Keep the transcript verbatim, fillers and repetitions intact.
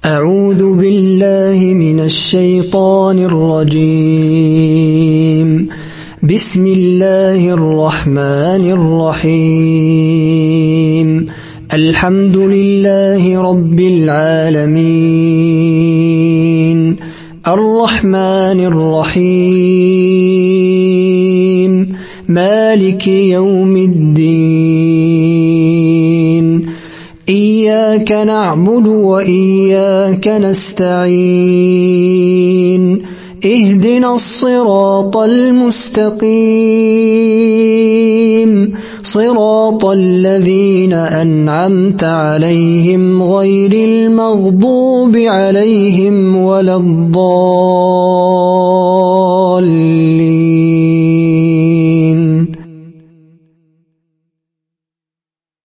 أعوذ بالله من الشيطان الرجيم. بسم الله الرحمن الرحيم. الحمد لله رب العالمين، الرحمن الرحيم، مالك يوم الدين. إياك نعبد وإياك نستعين. اهدنا الصراط المستقيم، صراط الذين أنعمت عليهم غير المغضوب عليهم ولا الضالين.